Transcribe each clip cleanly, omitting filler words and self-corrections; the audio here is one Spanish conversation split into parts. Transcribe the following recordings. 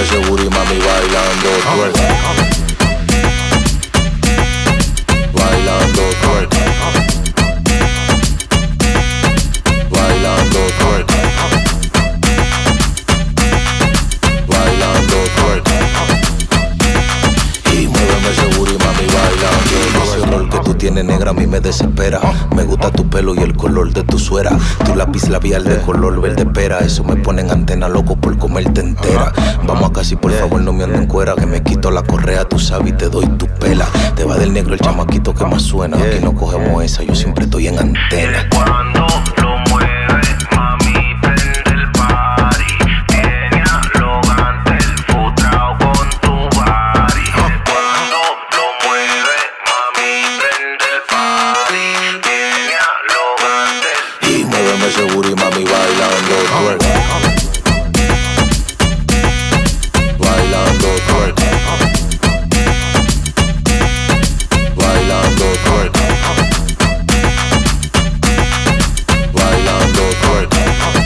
ese booty, mami, bailando twerk. Bailando twerk. Bailando twerk. Bailando twerk. Y muéveme ese booty, mami, bailando. Ese olor que tú tienes, negra, a mí me desespera. Me gusta tu pelo y el color de tu suera. Tu lápiz labial de color verde pera. Eso me pone en antena, loco por comerte entera. Vamos a casi, por favor, no me anden cuera. Que me quito la correa, tú sabes, y te doy tu pela. Te va del negro el chamaquito que más suena. Aquí no cogemos esa, yo siempre estoy en antena. Cuando lo mueves, mami, prende el party. Tiene arrogante el futrao con tu body. Cuando lo mueves, mami, prende el party. Tiene arrogante el... Y muéveme ese booty, mami, bailando twerk. Bailando twerk. Bailando twerk. Bailando twerk.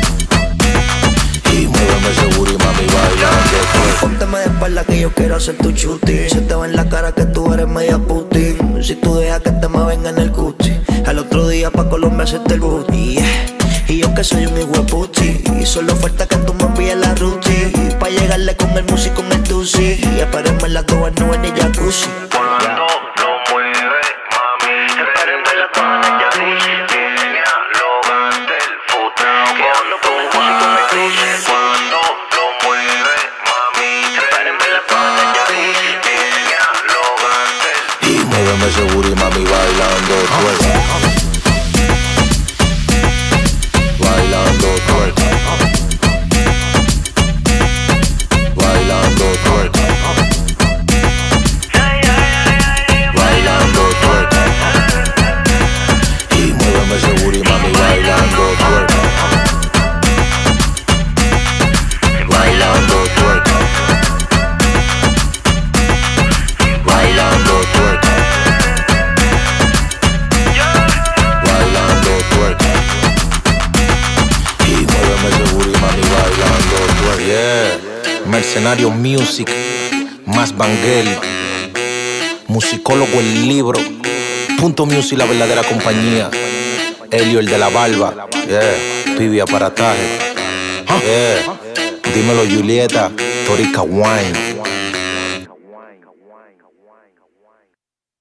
Y muéveme ese booty, mami, bailando twerk. Pónteme de espalda que yo quiero hacer tu chuti. Se te ve en la cara que tú eres media puti. Si tú dejas que te me venga en el cuchi, al otro día pa' Colombia hacerte el booty, yeah. Y yo que soy un hijo de puti, y solo falta que tú me envíes la ruti. Y pa' llegarle con el músico en el tusi, y esperemos en las dos nubes en el jacuzzi. Cuando lo mueves, mami, esperemos en la cama en el jacuzzi. Tiene arrogante el futrao con tu body. Cuando lo mueves, mami, esperemos en la cama en el jacuzzi. Tiene arrogante el... Y muéveme ese booty, mami, bailando twerk. Bailando twerk. Bailando twerk. Bailando twerk. Y muéveme ese booty, mami, bailando twerk. Bailando twerk. Bailando twerk. Bailando twerk. Y muéveme ese booty, mami, bailando twerk. Yeah. Mercenario Music, más Vangeli, musicólogo el libro, Punto Music, la verdadera compañía. Elio el de la barba, yeah. Pibi aparataje, yeah. Dímelo Julieta, Torica Wine.